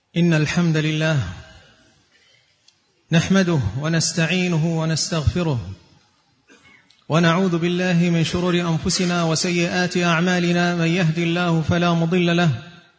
إن الحمد لله نحمده ونستعينه ونستغفره ونعوذ بالله من شرور أنفسنا وسيئات أعمالنا. من يهدي الله فلا مضل له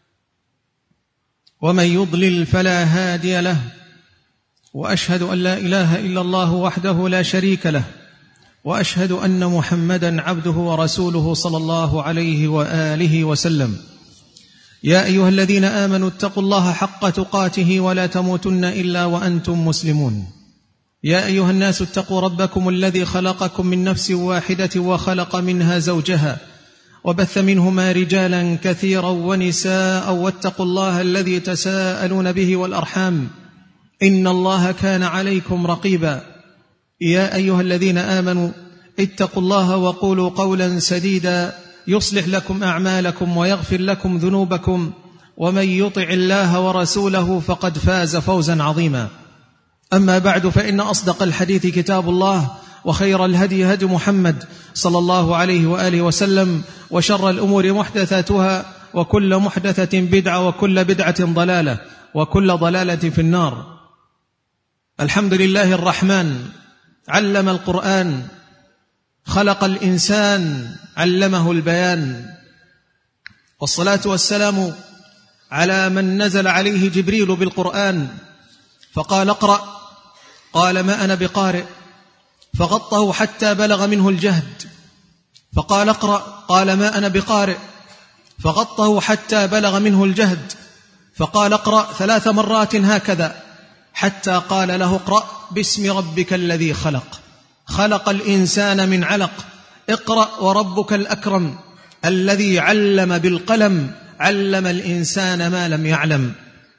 ومن يضلل فلا هادي له، وأشهد أن لا إله إلا الله وحده لا شريك له، وأشهد أن محمدًا عبده ورسوله صلى الله عليه وآله وسلم. يا أيها الذين آمنوا اتقوا الله حق تقاته ولا تموتن إلا وأنتم مسلمون. يا أيها الناس اتقوا ربكم الذي خلقكم من نفس واحدة وخلق منها زوجها وبث منهما رجالا كثيرا ونساء، واتقوا الله الذي تساءلون به والأرحام إن الله كان عليكم رقيبا. يا أيها الذين آمنوا اتقوا الله وقولوا قولا سديدا يصلح لكم أعمالكم ويغفر لكم ذنوبكم، ومن يطع الله ورسوله فقد فاز فوزا عظيما. أما بعد، فإن أصدق الحديث كتاب الله، وخير الهدي هدي محمد صلى الله عليه وآله وسلم، وشر الأمور محدثاتها، وكل محدثة بدعة، وكل بدعة ضلالة، وكل ضلالة في النار. الحمد لله الرحمن، علم القرآن، خلق الإنسان، علمه البيان، والصلاة والسلام على من نزل عليه جبريل بالقرآن فقال اقرأ، قال ما أنا بقارئ، فغطه حتى بلغ منه الجهد، فقال اقرأ، قال ما أنا بقارئ، فغطه حتى بلغ منه الجهد، فقال اقرأ 3 مرات هكذا، حتى قال له اقرأ باسم ربك الذي خلق، خلق الإنسان من علق، اقرأ وربك الأكرم الذي علم بالقلم، علم الإنسان ما لم يعلم.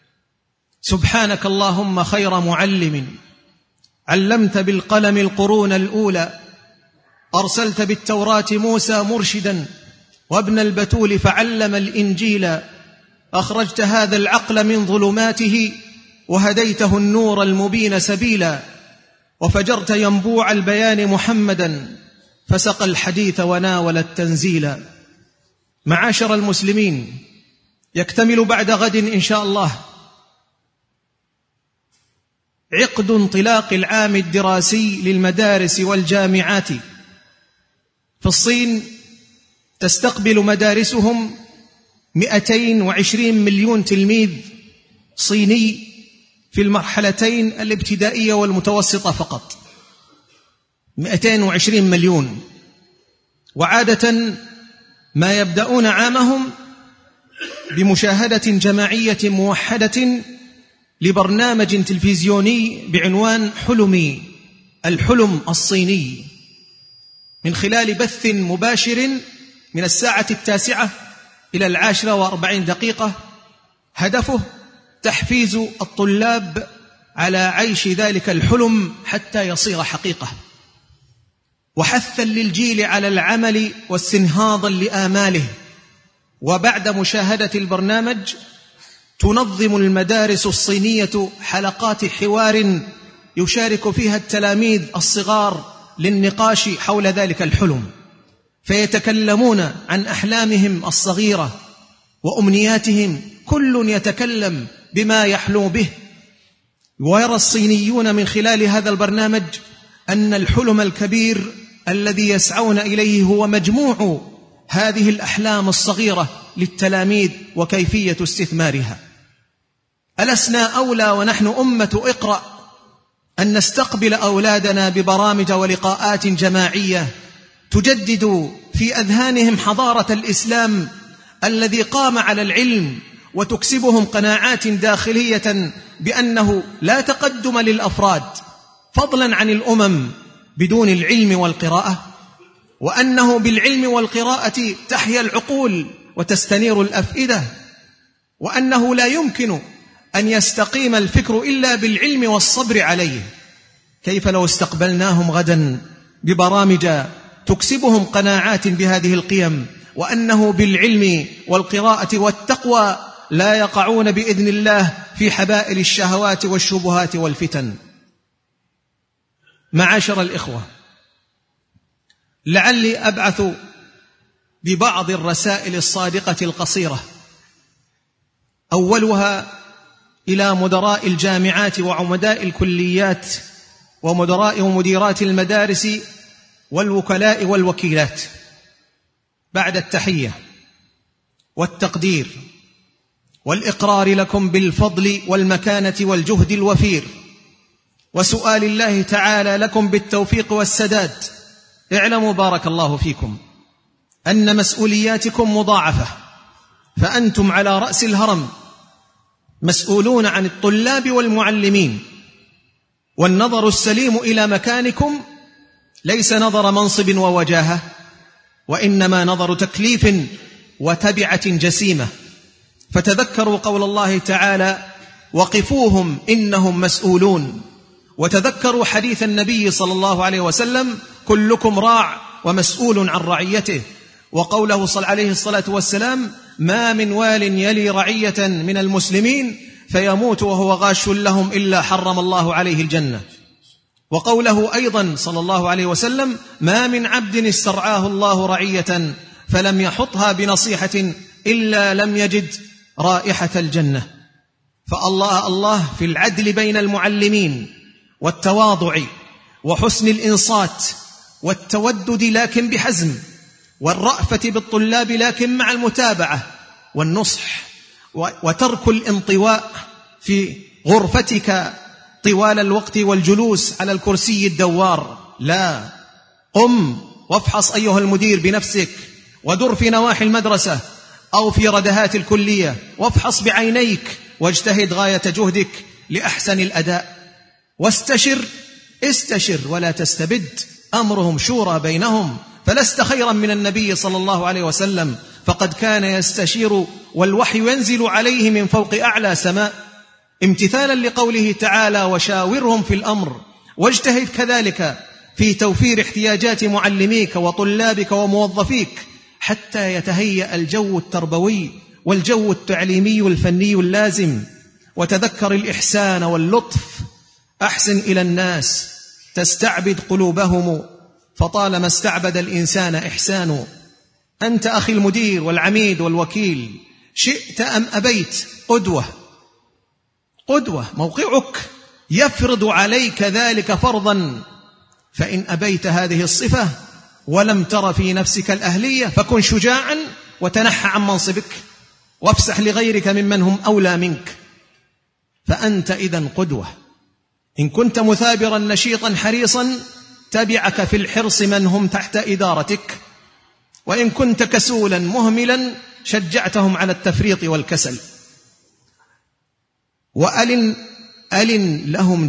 سبحانك اللهم خير معلم، علمت بالقلم القرون الأولى، أرسلت بالتوراة موسى مرشدا، وابن البتول فعلم الإنجيل، أخرجت هذا العقل من ظلماته، وهديته النور المبين سبيلا، وفجرت ينبوع البيان محمدا، فسقى الحديث وناول التنزيل. معاشر المسلمين، يكتمل بعد غد إن شاء الله عقد انطلاق العام الدراسي للمدارس والجامعات في الصين. تستقبل مدارسهم 220 مليون تلميذ صيني في المرحلتين الابتدائية والمتوسطة فقط، 220 مليون. وعادة ما يبدأون عامهم بمشاهدة جماعية موحدة لبرنامج تلفزيوني بعنوان حلمي، الحلم الصيني، من خلال بث مباشر من 9:00 إلى 10:40. هدفه تحفيز الطلاب على عيش ذلك الحلم حتى يصير حقيقة، وحثا للجيل على العمل واستنهاضا لآماله. وبعد مشاهدة البرنامج تنظم المدارس الصينية حلقات حوار يشارك فيها التلاميذ الصغار للنقاش حول ذلك الحلم، فيتكلمون عن أحلامهم الصغيرة وأمنياتهم، كل يتكلم بما يحلم به. ويرى الصينيون من خلال هذا البرنامج أن الحلم الكبير الذي يسعون إليه هو مجموع هذه الأحلام الصغيرة للتلاميذ وكيفية استثمارها. ألسنا أولى ونحن أمة اقرأ أن نستقبل أولادنا ببرامج ولقاءات جماعية تجدد في أذهانهم حضارة الإسلام الذي قام على العلم، وتكسبهم قناعات داخلية بأنه لا تقدم للأفراد فضلا عن الأمم بدون العلم والقراءة، وأنه بالعلم والقراءة تحيا العقول وتستنير الأفئدة، وأنه لا يمكن أن يستقيم الفكر إلا بالعلم والصبر عليه. كيف لو استقبلناهم غدا ببرامج تكسبهم قناعات بهذه القيم، وأنه بالعلم والقراءة والتقوى لا يقعون بإذن الله في حبائل الشهوات والشبهات والفتن. معاشر الإخوة، لعلي أبعث ببعض الرسائل الصادقة القصيرة، أولها إلى مدراء الجامعات وعمداء الكليات ومدراء ومديرات المدارس والوكلاء والوكيلات، بعد التحية والتقدير والإقرار لكم بالفضل والمكانة والجهد الوفير وسؤال الله تعالى لكم بالتوفيق والسداد، اعلموا بارك الله فيكم أن مسؤولياتكم مضاعفة، فأنتم على رأس الهرم مسؤولون عن الطلاب والمعلمين، والنظر السليم إلى مكانكم ليس نظر منصب ووجاهة، وإنما نظر تكليف وتبعة جسيمة. فتذكروا قول الله تعالى: وقفوهم إنهم مسؤولون. وتذكروا حديث النبي صلى الله عليه وسلم: كلكم راع ومسؤول عن رعيته. وقوله عليه الصلاة والسلام: ما من وال يلي رعية من المسلمين فيموت وهو غاش لهم إلا حرم الله عليه الجنة. وقوله أيضا صلى الله عليه وسلم: ما من عبد استرعاه الله رعية فلم يحطها بنصيحة إلا لم يجد رائحة الجنة. فالله في العدل بين المعلمين والتواضع وحسن الإنصات والتودد لكن بحزم، والرأفة بالطلاب لكن مع المتابعة والنصح، وترك الانطواء في غرفتك طوال الوقت والجلوس على الكرسي الدوار. لا، قم وافحص أيها المدير بنفسك، ودر في نواحي المدرسة أو في ردهات الكلية، وافحص بعينيك واجتهد غاية جهدك لأحسن الأداء. استشر ولا تستبد، أمرهم شورى بينهم، فلست خيرا من النبي صلى الله عليه وسلم، فقد كان يستشير والوحي ينزل عليه من فوق أعلى سماء، امتثالا لقوله تعالى: وشاورهم في الأمر. واجتهد كذلك في توفير احتياجات معلميك وطلابك وموظفيك حتى يتهيأ الجو التربوي والجو التعليمي الفني اللازم. وتذكر الإحسان واللطف، أحسن إلى الناس تستعبد قلوبهم، فطالما استعبد الإنسان إحسان. أنت أخي المدير والعميد والوكيل، شئت أم أبيت قدوة، موقعك يفرض عليك ذلك فرضا. فإن أبيت هذه الصفة ولم تر في نفسك الأهلية فكن شجاعا وتنحى عن منصبك وافسح لغيرك ممن هم أولى منك، فأنت إذن قدوة. إن كنت مثابرا نشيطا حريصا تبعك في الحرص من هم تحت إدارتك، وإن كنت كسولا مهملا شجعتهم على التفريط والكسل. وألن لهم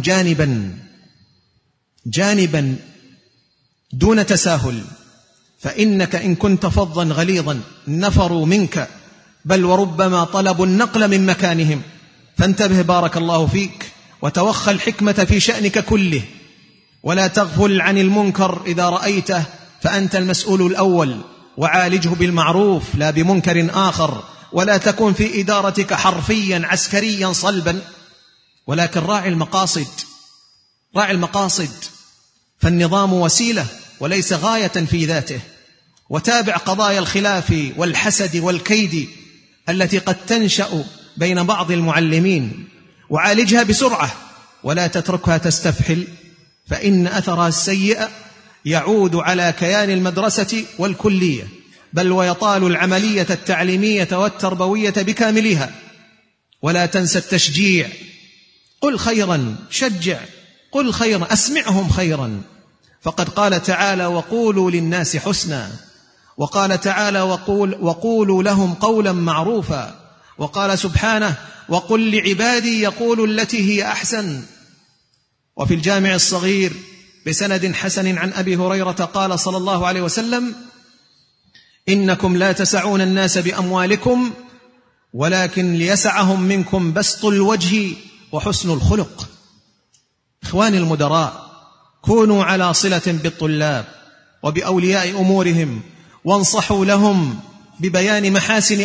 جانبا دون تساهل، فإنك إن كنت فظا غليظا نفروا منك، بل وربما طلبوا النقل من مكانهم. فانتبه بارك الله فيك، وتوخى الحكمة في شأنك كله، ولا تغفل عن المنكر إذا رأيته، فأنت المسؤول الأول، وعالجه بالمعروف لا بمنكر آخر. ولا تكن في إدارتك حرفيا عسكريا صلبا، ولكن راعي المقاصد، فالنظام وسيلة وليس غاية في ذاته. وتابع قضايا الخلاف والحسد والكيد التي قد تنشأ بين بعض المعلمين، وعالجها بسرعة ولا تتركها تستفحل، فإن أثرها السيء يعود على كيان المدرسة والكلية، بل ويطال العملية التعليمية والتربوية بكاملها. ولا تنسى التشجيع، قل خيرا، شجع، قل خيرا، أسمعهم خيرا، فقد قال تعالى: وقولوا للناس حسنا، وقال تعالى: وقولوا لهم قولا معروفا، وقال سبحانه: وقل لعبادي يقولوا التي هي أحسن. وفي الجامع الصغير بسند حسن عن أبي هريرة قال صلى الله عليه وسلم: إنكم لا تسعون الناس بأموالكم، ولكن ليسعهم منكم بسط الوجه وحسن الخلق. إخواني المدراء، كونوا على صلة بالطلاب وبأولياء أمورهم، وانصحوا لهم ببيان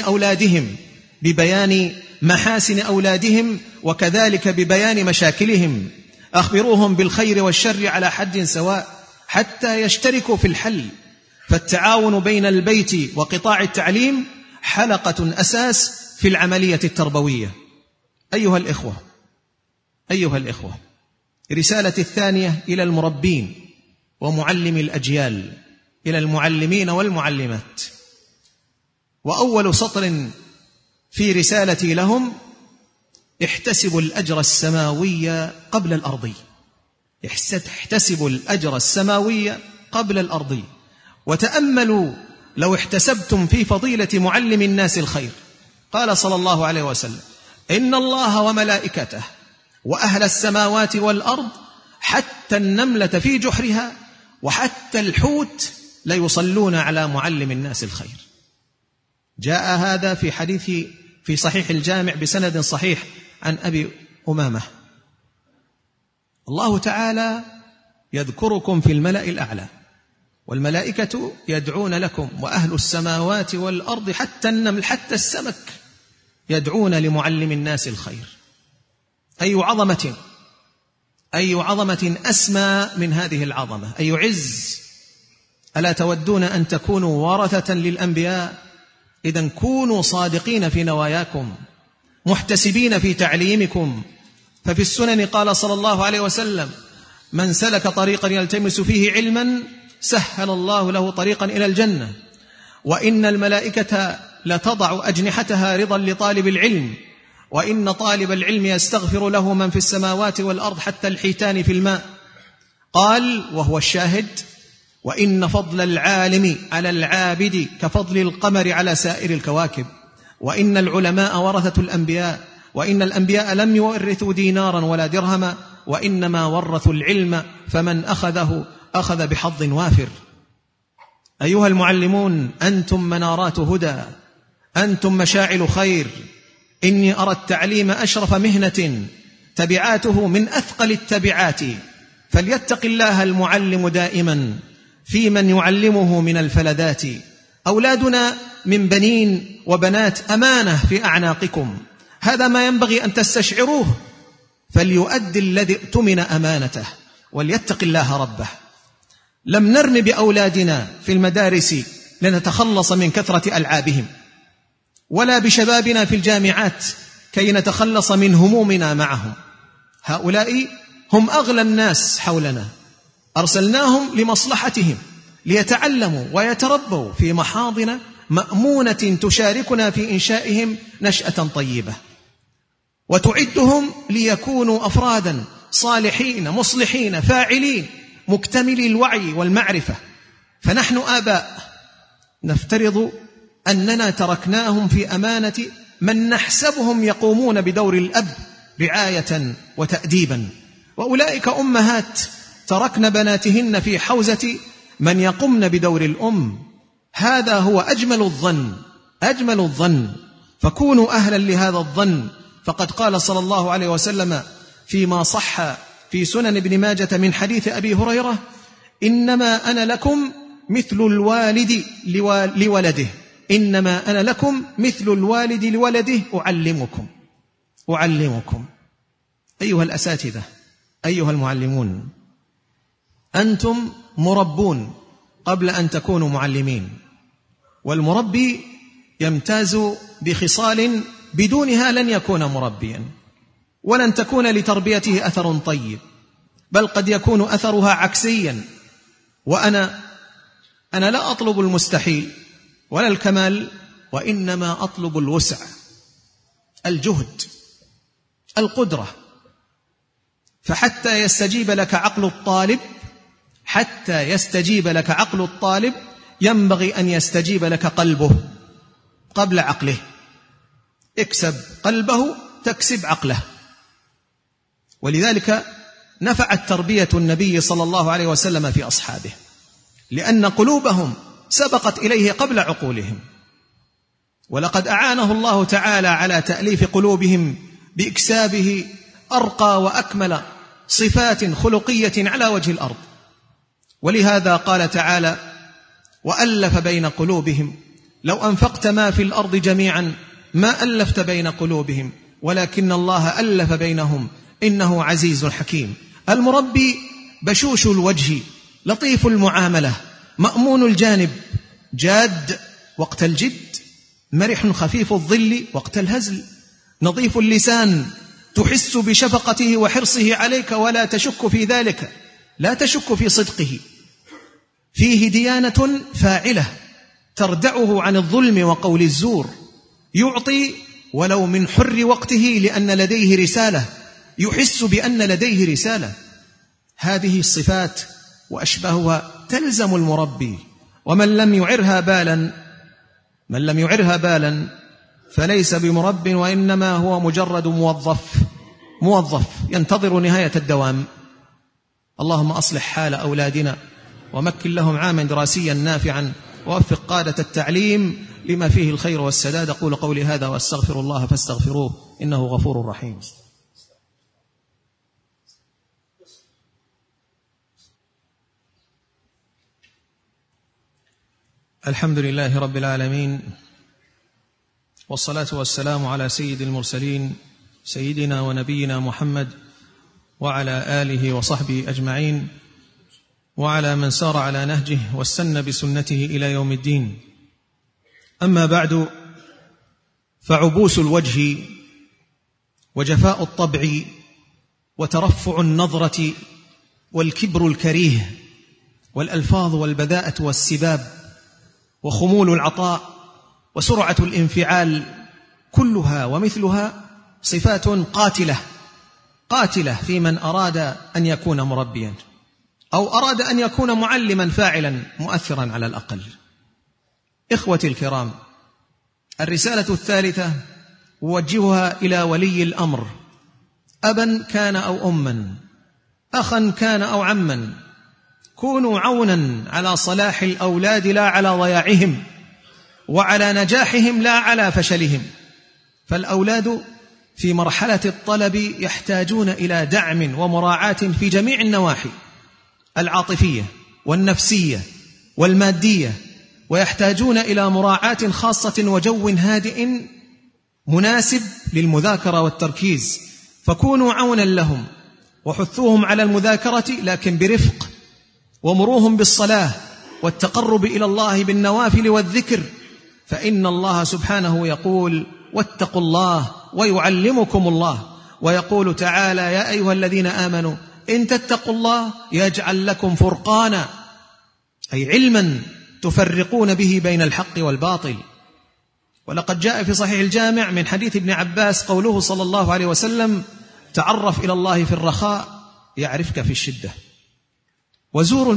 محاسن أولادهم وكذلك ببيان مشاكلهم. أخبروهم بالخير والشر على حد سواء حتى يشتركوا في الحل. فالتعاون بين البيت وقطاع التعليم حلقة أساس في العملية التربوية. أيها الإخوة، أيها الإخوة، رسالة الثانية إلى المربين ومعلم الأجيال، إلى المعلمين والمعلمات. وأول سطر في رسالتي لهم: احتسبوا الأجر السماوي قبل الأرضي. احتسبوا الأجر السماوي قبل الأرضي. وتأملوا لو احتسبتم في فضيلة معلم الناس الخير. قال صلى الله عليه وسلم: إن الله وملائكته وأهل السماوات والأرض حتى النملة في جحرها وحتى الحوت ليصلون على معلم الناس الخير. جاء هذا في حديث في صحيح الجامع بسند صحيح عن أبي أمامة. الله تعالى يذكركم في الملأ الأعلى، والملائكة يدعون لكم، وأهل السماوات والأرض حتى النمل حتى السمك يدعون لمعلم الناس الخير. أي عظمة أسمى من هذه العظمة، أي عز. ألا تودون أن تكونوا ورثة للأنبياء؟ إذن كونوا صادقين في نواياكم، محتسبين في تعليمكم. ففي السنن قال صلى الله عليه وسلم: من سلك طريقا يلتمس فيه علما سهل الله له طريقا إلى الجنة. وإن الملائكة لتضع أجنحتها رضا لطالب العلم، وإن طالب العلم يستغفر له من في السماوات والأرض حتى الحيتان في الماء. قال وهو الشاهد: وإن فضل العالم على العابد كفضل القمر على سائر الكواكب. وإن العلماء ورثة الأنبياء، وإن الأنبياء لم يورثوا دينارا ولا درهما، وإنما ورثوا العلم، فمن أخذه أخذ بحظ وافر. أيها المعلمون، أنتم منارات هدى، أنتم مشاعل خير. إني أرى التعليم أشرف مهنة تبعاته من أثقل التبعات، فليتق الله المعلم دائما في من يعلمه من الفلذات. أولادنا من بنين وبنات أمانة في أعناقكم، هذا ما ينبغي أن تستشعروه، فليؤدي الذي اؤتمن أمانته وليتق الله ربه. لم نرم بأولادنا في المدارس لنتخلص من كثرة ألعابهم، ولا بشبابنا في الجامعات كي نتخلص من همومنا معهم. هؤلاء هم أغلى الناس حولنا، أرسلناهم لمصلحتهم ليتعلموا ويتربوا في محاضن مأمونة تشاركنا في إنشائهم نشأة طيبة، وتعدهم ليكونوا أفرادا صالحين مصلحين فاعلين مكتملي الوعي والمعرفة. فنحن آباء نفترض أننا تركناهم في أمانة من نحسبهم يقومون بدور الأب رعاية وتأديبا، وأولئك أمهات تركن بناتهن في حوزة من يقومن بدور الأم. هذا هو أجمل الظن، فكونوا أهلا لهذا الظن. فقد قال صلى الله عليه وسلم فيما صح في سنن ابن ماجة من حديث أبي هريرة: إنما أنا لكم مثل الوالد لولده، إنما أنا لكم مثل الوالد لولده أعلمكم. أيها الأساتذة، أيها المعلمون، أنتم مربون قبل أن تكونوا معلمين، والمربي يمتاز بخصال بدونها لن يكون مربيا، ولن تكون لتربيته أثر طيب، بل قد يكون أثرها عكسيا. وأنا لا أطلب المستحيل ولا الكمال، وإنما أطلب الوسع، الجهد، القدرة. فحتى يستجيب لك عقل الطالب ينبغي أن يستجيب لك قلبه قبل عقله. اكسب قلبه تكسب عقله. ولذلك نفعت تربية النبي صلى الله عليه وسلم في أصحابه، لأن قلوبهم سبقت إليه قبل عقولهم، ولقد أعانه الله تعالى على تأليف قلوبهم بإكسابه أرقى وأكمل صفات خلقية على وجه الأرض. ولهذا قال تعالى: وألف بين قلوبهم لو أنفقت ما في الأرض جميعا ما ألفت بين قلوبهم ولكن الله ألف بينهم إنه عزيز حكيم. المربي بشوش الوجه، لطيف المعاملة، مأمون الجانب، جاد وقت الجد، مرح خفيف الظل وقت الهزل، نظيف اللسان تحس بشفقته وحرصه عليك ولا تشك في ذلك، لا تشك في صدقه. فيه ديانة فاعلة تردعه عن الظلم وقول الزور، يعطي ولو من حر وقته لأن لديه رسالة، يحس بأن لديه رسالة. هذه الصفات وأشبهها تلزم المربي، ومن لم يعرها بالا فليس بمرب، وإنما هو مجرد موظف ينتظر نهاية الدوام. اللهم أصلح حال أولادنا ومكن لهم عاما دراسيا نافعا، ووفق قادة التعليم لما فيه الخير والسداد. أقول قولي هذا وأستغفر الله فاستغفروه إنه غفور رحيم. الحمد لله رب العالمين، والصلاة والسلام على سيد المرسلين سيدنا ونبينا محمد وعلى آله وصحبه أجمعين، وعلى من سار على نهجه واستنى بسنته إلى يوم الدين. أما بعد، فعبوس الوجه وجفاء الطبع وترفع النظرة والكبر الكريه والألفاظ والبذاءة والسباب وخمول العطاء وسرعة الانفعال، كلها ومثلها صفات قاتلة في من أراد أن يكون مربيا أو أراد أن يكون معلما فاعلا مؤثرا على الأقل. إخوتي الكرام، الرسالة الثالثة أوجهها إلى ولي الأمر، أبا كان أو أما، أخا كان أو عما، كونوا عونا على صلاح الأولاد لا على ضياعهم، وعلى نجاحهم لا على فشلهم. فالأولاد في مرحلة الطلب يحتاجون إلى دعم ومراعاة في جميع النواحي العاطفية والنفسية والمادية، ويحتاجون إلى مراعاة خاصة وجو هادئ مناسب للمذاكرة والتركيز. فكونوا عونا لهم وحثوهم على المذاكرة لكن برفق، ومروهم بالصلاة والتقرب إلى الله بالنوافل والذكر، فإن الله سبحانه يقول: واتقوا الله ويعلمكم الله. ويقول تعالى: يا أيها الذين آمنوا إن تتقوا الله يجعل لكم فرقانا، أي علما تفرقون به بين الحق والباطل. ولقد جاء في صحيح الجامع من حديث ابن عباس قوله صلى الله عليه وسلم: تعرف إلى الله في الرخاء يعرفك في الشدة. وزوروا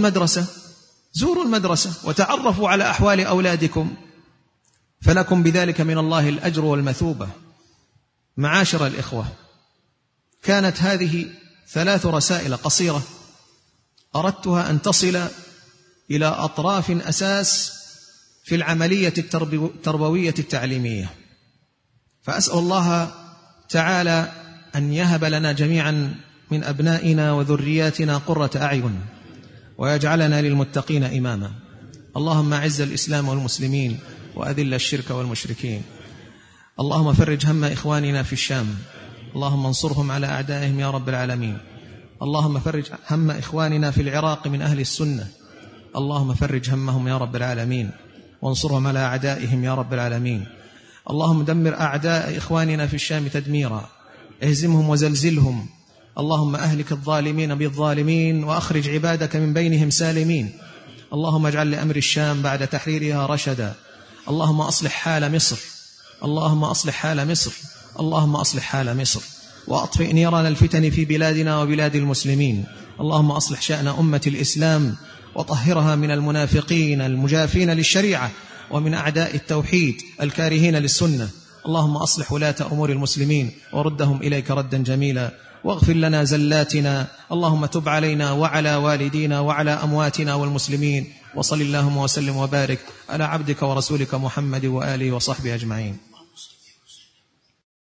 المدرسة وتعرفوا على أحوال أولادكم، فلكم بذلك من الله الأجر والمثوبة. معاشر الإخوة، كانت هذه 3 رسائل قصيرة أردتها أن تصل إلى أطراف أساس في العملية التربوية التعليمية، فأسأل الله تعالى أن يهب لنا جميعا من أبنائنا وذرياتنا قرة أعين، ويجعلنا للمتقين إماما. اللهم أعز الإسلام والمسلمين، وأذل الشرك والمشركين. اللهم فرج هم إخواننا في الشام، اللهم انصرهم على أعدائهم يا رب العالمين. اللهم فرج هم إخواننا في العراق من أهل السنة، اللهم فرج همهم يا رب العالمين، وانصرهم على أعدائهم يا رب العالمين. اللهم دمر أعداء إخواننا في الشام تدميرا، اهزمهم وزلزلهم. اللهم أهلك الظالمين بالظالمين، وأخرج عبادك من بينهم سالمين. اللهم اجعل لأمر الشام بعد تحريرها رشدا. اللهم أصلح حال مصر، اللهم أصلح حال مصر، اللهم أصلح حال مصر، وأطفئ نيران الفتن في بلادنا وبلاد المسلمين. اللهم أصلح شأن أمة الإسلام، وطهرها من المنافقين المجافين للشريعة، ومن أعداء التوحيد الكارهين للسنة. اللهم أصلح ولاة أمور المسلمين وردهم إليك ردا جميلا، واغفر لنا زلاتنا. اللهم تب علينا وعلى والدينا وعلى أمواتنا والمسلمين. وصل اللهم وسلم وبارك على عبدك ورسولك محمد وآله وصحبه أجمعين.